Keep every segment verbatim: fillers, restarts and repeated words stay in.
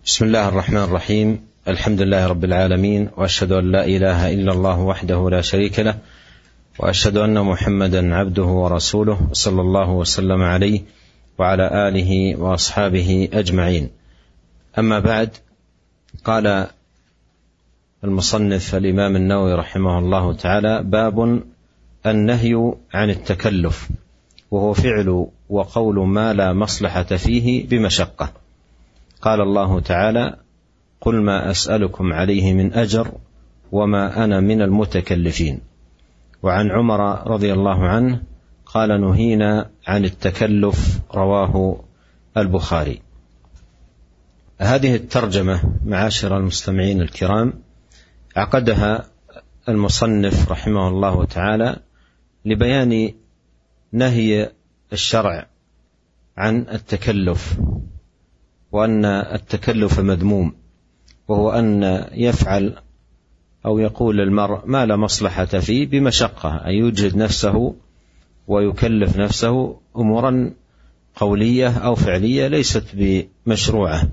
بسم الله الرحمن الرحيم. الحمد لله رب العالمين، وأشهد أن لا إله إلا الله وحده لا شريك له، وأشهد أن محمدا عبده ورسوله، صلى الله وسلم عليه وعلى آله وأصحابه أجمعين. أما بعد، قال المصنف الإمام النووي رحمه الله تعالى: باب النهي عن التكلف، وهو فعل وقول ما لا مصلحة فيه بمشقة. قال الله تعالى: قل ما أسألكم عليه من أجر وما أنا من المتكلفين. وعن عمر رضي الله عنه قال: نهينا عن التكلف، رواه البخاري. هذه الترجمة معاشر المستمعين الكرام عقدها المصنف رحمه الله تعالى لبيان نهي الشرع عن التكلف، وأن التكلف مذموم، وهو أن يفعل أو يقول المرء ما لا مصلحة فيه بمشقة، أن يجهد نفسه ويكلف نفسه أمورا قولية أو فعلية ليست بمشروعة،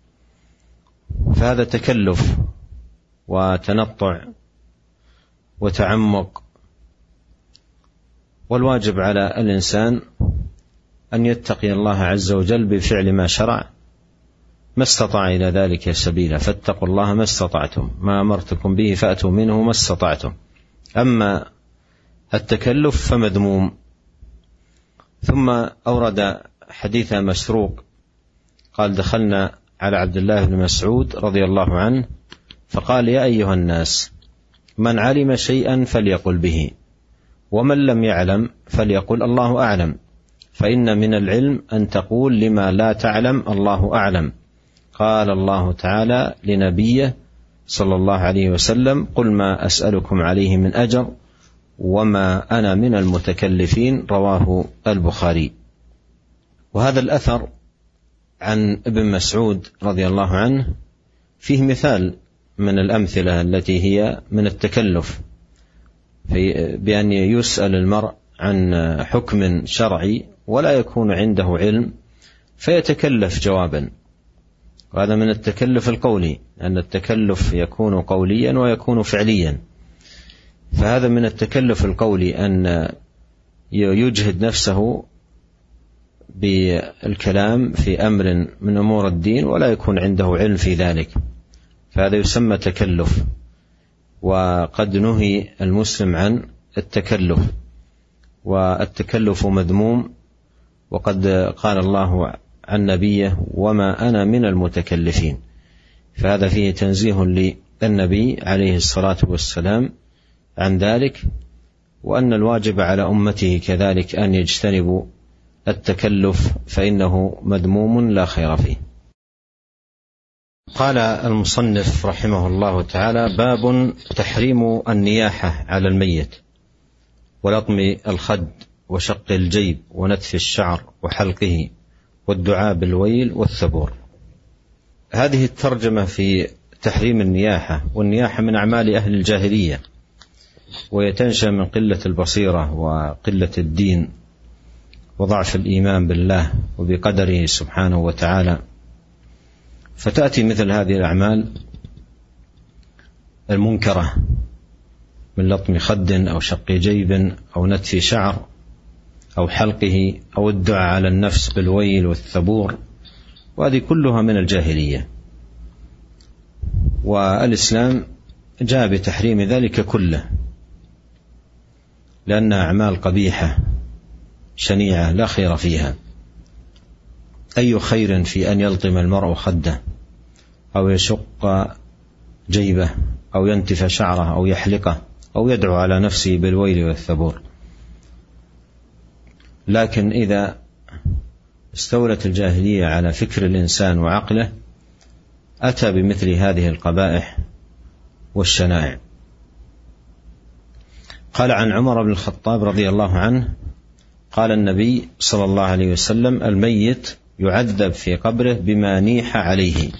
فهذا تكلف وتنطع وتعمق. والواجب على الإنسان أن يتقي الله عز وجل بفعل ما شرع ما استطاع إلى ذلك سبيلا، فاتقوا الله ما استطعتم، ما أمرتكم به فأتوا منه ما استطعتم. أما التكلف فمذموم. ثم أورد حديث مسروق قال: دخلنا على عبد الله بن مسعود رضي الله عنه فقال: يا أيها الناس، من علم شيئا فليقل به، ومن لم يعلم فليقل الله أعلم، فإن من العلم أن تقول لما لا تعلم الله أعلم. قال الله تعالى لنبيه صلى الله عليه وسلم: قل ما أسألكم عليه من أجر وما أنا من المتكلفين، رواه البخاري. وهذا الأثر عن ابن مسعود رضي الله عنه فيه مثال من الأمثلة التي هي من التكلف، بأن يسأل المرء عن حكم شرعي ولا يكون عنده علم فيتكلف جوابا، وهذا من التكلف القولي، أن التكلف يكون قوليا ويكون فعليا. فهذا من التكلف القولي أن يجهد نفسه بالكلام في أمر من أمور الدين ولا يكون عنده علم في ذلك، فهذا يسمى تكلف. وقد نهي المسلم عن التكلف، والتكلف مذموم، وقد قال الله عن نبيه: وما أنا من المتكلفين. فهذا فيه تنزيه للنبي عليه الصلاة والسلام عن ذلك، وأن الواجب على أمته كذلك أن يجتنبوا التكلف، فإنه مذموم لا خير فيه. قال المصنف رحمه الله تعالى: باب تحريم النياحة على الميت، ولطم الخد وشق الجيب ونتف الشعر وحلقه والدعاء بالويل والثبور. هذه الترجمة في تحريم النياحة، والنياحة من أعمال أهل الجاهلية، ويتنشأ من قلة البصيرة وقلة الدين وضعف الإيمان بالله وبقدره سبحانه وتعالى، فتأتي مثل هذه الأعمال المنكرة من لطم خد أو شق جيب أو نتف شعر أو حلقه أو الدعاء على النفس بالويل والثبور، وهذه كلها من الجاهلية. والإسلام جاء بتحريم ذلك كله، لأنها أعمال قبيحة شنيعة لا خير فيها. أي خير في أن يلطم المرء خده أو يشق جيبه أو ينتف شعره أو يحلقه أو يدعو على نفسه بالويل والثبور؟ لكن إذا استولت الجاهلية على فكر الإنسان وعقله أتى بمثل هذه القبائح والشنائع. قال عن عمر بن الخطاب رضي الله عنه قال النبي صلى الله عليه وسلم: الميت يعذب في قبره بما نيح عليه،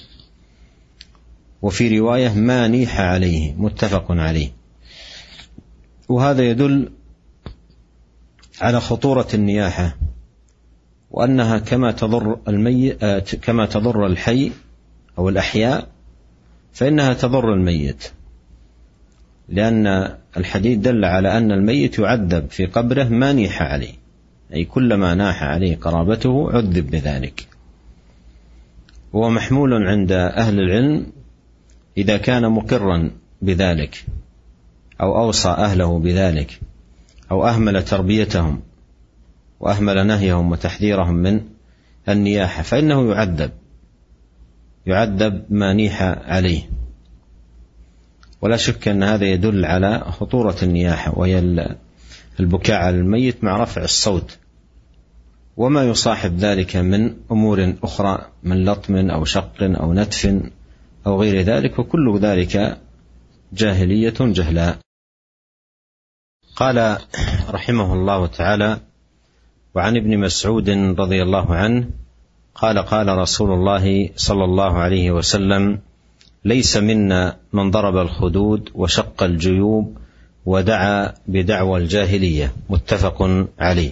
وفي رواية ما نيح عليه، متفق عليه. وهذا يدل على خطورة النياحة، وأنها كما تضر الميت كما تضر الحي أو الأحياء فإنها تضر الميت، لأن الحديث دل على أن الميت يعذب في قبره ما نيح عليه، أي كلما ناح عليه قرابته عذب بذلك. وهو محمول عند أهل العلم إذا كان مقرا بذلك أو أوصى أهله بذلك أو أهمل تربيتهم وأهمل نهيهم وتحذيرهم من النياحة فإنه يعذب يعذب ما نيح عليه. ولا شك أن هذا يدل على خطورة النياحة، وهي البكاء على الميت مع رفع الصوت وما يصاحب ذلك من أمور أخرى من لطم أو شق أو نتف أو غير ذلك، وكل ذلك جاهلية جهلاء. قال رحمه الله تعالى: وعن ابن مسعود رضي الله عنه قال: قال رسول الله صلى الله عليه وسلم: ليس منا من ضرب الخدود وشق الجيوب ودعا بدعوى الجاهلية. متفق عليه.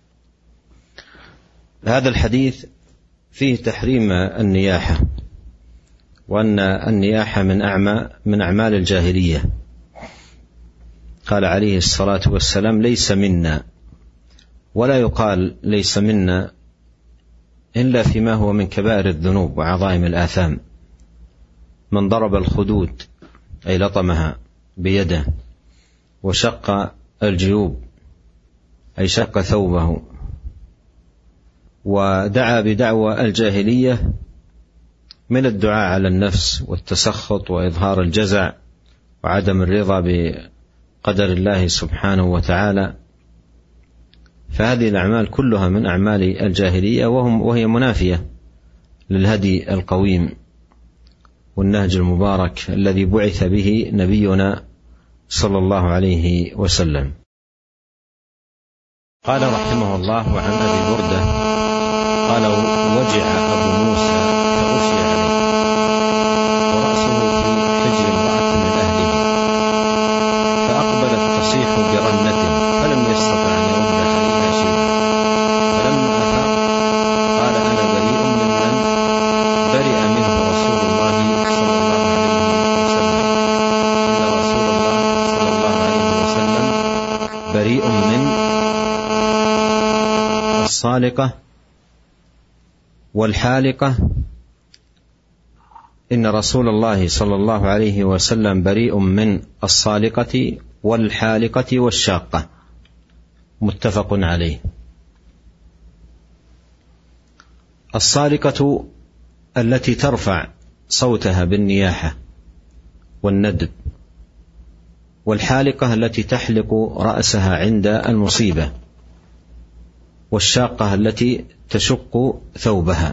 هذا الحديث فيه تحريم النياحة، وأن النياحة من أعمى من أعمال الجاهلية. قال عليه الصلاة والسلام: ليس منا، ولا يقال ليس منا إلا فيما هو من كبائر الذنوب وعظائم الآثام. من ضرب الخدود أي لطمها بيده، وشق الجيوب أي شق ثوبه، ودعا بدعوى الجاهلية من الدعاء على النفس والتسخط وإظهار الجزع وعدم الرضا بقدر الله سبحانه وتعالى. فهذه الأعمال كلها من أعمال الجاهلية، وهم وهي منافية للهدي القويم والنهج المبارك الذي بعث به نبينا صلى الله عليه وسلم. قال رحمه الله: وعن أبي بردة قال: وجع أبو موسى فغشي عليه ورأسه في حجر امرأة من أهله، فأقبلت تصيح برنته فلم يستطع أن يرد عليها شيء، فلما أفاق قال: أنا بريء ممن برئ منه رسول الله صلى الله عليه وسلم. إن رسول الله صلى الله عليه وسلم بريء من الصالقة والحالقة. إن رسول الله صلى الله عليه وسلم بريء من الصالقة والحالقة والشاقة. متفق عليه. الصالقة التي ترفع صوتها بالنياحة والندب، والحالقة التي تحلق رأسها عند المصيبة، والشاقة التي تشق ثوبها.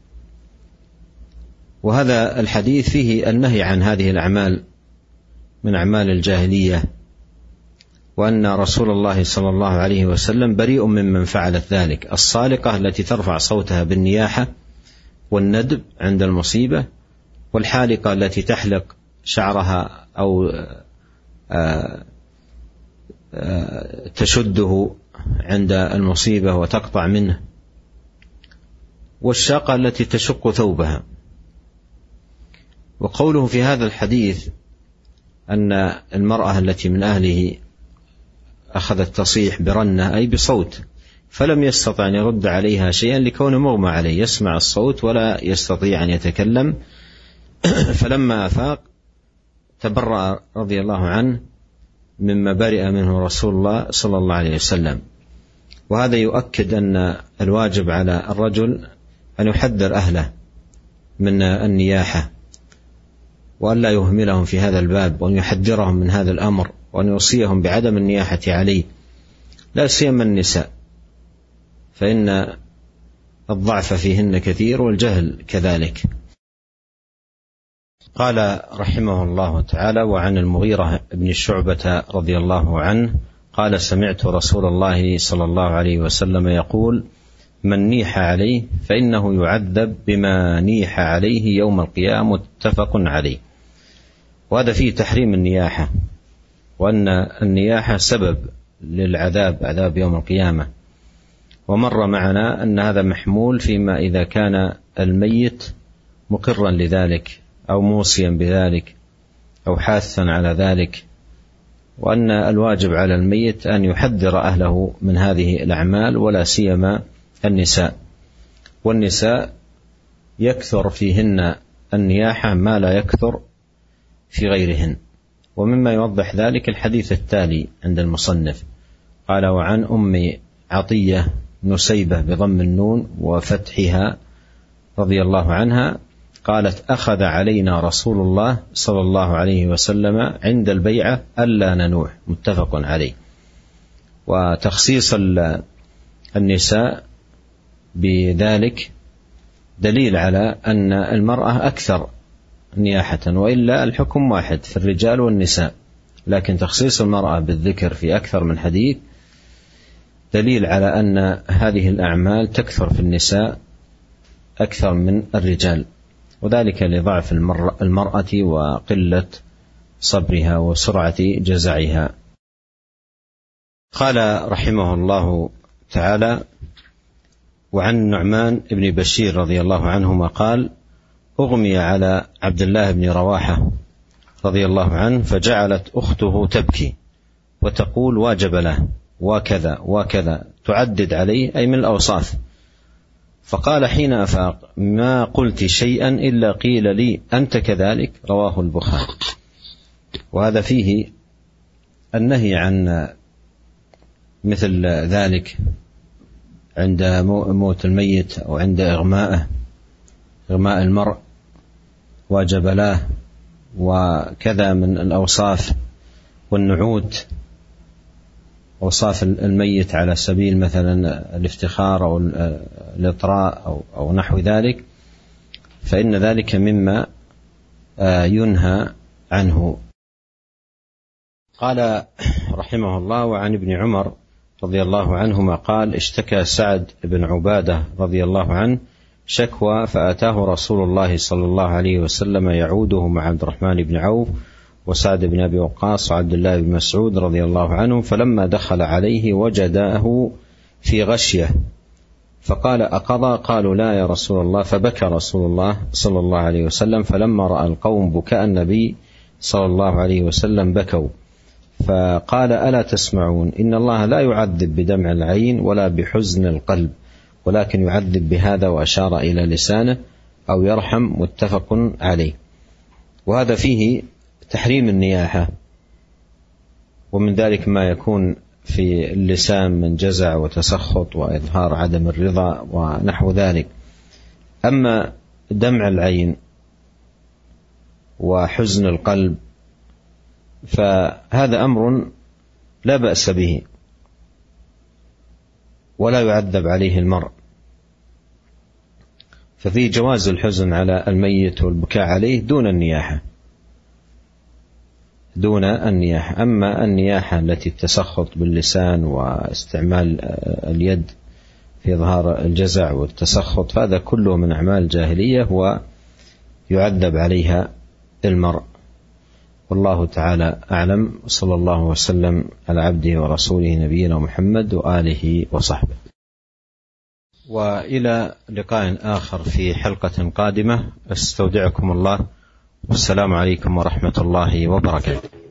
وهذا الحديث فيه النهي عن هذه الأعمال من أعمال الجاهلية، وأن رسول الله صلى الله عليه وسلم بريء ممن فعلت ذلك. الصالقة التي ترفع صوتها بالنياحة والندب عند المصيبة، والحالقة التي تحلق شعرها أو تشده عند المصيبة وتقطع منه، والشاقة التي تشق ثوبها. وقوله في هذا الحديث أن المرأة التي من أهله أخذت تصيح برنة أي بصوت، فلم يستطع أن يرد عليها شيئا لكونه مغمى عليه، يسمع الصوت ولا يستطيع أن يتكلم. فلما أفاق تبرأ رضي الله عنه مما برئ منه رسول الله صلى الله عليه وسلم. وهذا يؤكد أن الواجب على الرجل أن يحذر أهله من النياحة، وأن لا يهملهم في هذا الباب، وأن يحذرهم من هذا الأمر، وأن يوصيهم بعدم النياحة عليه، لا سيما النساء، فإن الضعف فيهن كثير والجهل كذلك. قال رحمه الله تعالى: وعن المغيرة بن شعبة رضي الله عنه قال: سمعت رسول الله صلى الله عليه وسلم يقول: من نيح عليه فإنه يعذب بما نيح عليه يوم القيامة. متفق عليه. وهذا فيه تحريم النياحة، وأن النياحة سبب للعذاب، عذاب يوم القيامة. ومر معنا أن هذا محمول فيما إذا كان الميت مقرا لذلك أو موصيا بذلك أو حاثا على ذلك، وأن الواجب على الميت أن يحذر أهله من هذه الأعمال، ولا سيما النساء. والنساء يكثر فيهن النياحة ما لا يكثر في غيرهن. ومما يوضح ذلك الحديث التالي عند المصنف، قال: وعن أم عطية نسيبة بضم النون وفتحها رضي الله عنها قالت: أخذ علينا رسول الله صلى الله عليه وسلم عند البيعة ألا ننوح، متفق عليه. وتخصيص النساء بذلك دليل على أن المرأة أكثر نياحة، وإلا الحكم واحد في الرجال والنساء، لكن تخصيص المرأة بالذكر في أكثر من حديث دليل على أن هذه الأعمال تكثر في النساء أكثر من الرجال، وذلك لضعف المرأة وقلة صبرها وسرعة جزعها. قال رحمه الله تعالى: وعن النعمان بن بشير رضي الله عنهما قال: أغمي على عبد الله بن رواحة رضي الله عنه، فجعلت أخته تبكي وتقول: واجب له وكذا وكذا، تعدد عليه أي من الأوصاف. فقال حين أفاق: ما قلت شيئا إلا قيل لي أنت كذلك، رواه البخاري. وهذا فيه النهي عن مثل ذلك عند موت الميت أو عند إغمائه، إغماء المرء واجب له وكذا من الأوصاف والنعوت، أوصاف الميت على سبيل مثلا الافتخار أو الإطراء أو, أو نحو ذلك، فإن ذلك مما ينهى عنه. قال رحمه الله: وعن ابن عمر رضي الله عنهما قال: اشتكى سعد بن عبادة رضي الله عنه شكوى، فأتاه رسول الله صلى الله عليه وسلم يعوده مع عبد الرحمن بن عوف وسعد بن أبي وقاص وعبد الله بن مسعود رضي الله عنهم، فلما دخل عليه وجده في غشية فقال: أقضى؟ قالوا: لا يا رسول الله. فبكى رسول الله صلى الله عليه وسلم، فلما رأى القوم بكاء النبي صلى الله عليه وسلم بكوا، فقال: ألا تسمعون؟ إن الله لا يعذب بدمع العين ولا بحزن القلب، ولكن يعذب بهذا، وأشار إلى لسانه، أو يرحم، متفق عليه. وهذا فيه تحريم النياحة، ومن ذلك ما يكون في اللسان من جزع وتسخط وإظهار عدم الرضا ونحو ذلك. أما دمع العين وحزن القلب فهذا أمر لا بأس به ولا يعذب عليه المرء، ففي جواز الحزن على الميت والبكاء عليه دون النياحة دون النياحة. أما النياحة التي تسخط باللسان واستعمال اليد في إظهار الجزع والتسخط فهذا كله من أعمال الجاهلية ويعذب عليها المرء. والله تعالى أعلم، صلى الله وسلم على عبده ورسوله نبينا محمد وآله وصحبه. وإلى لقاء آخر في حلقة قادمة، استودعكم الله، والسلام عليكم ورحمة الله وبركاته.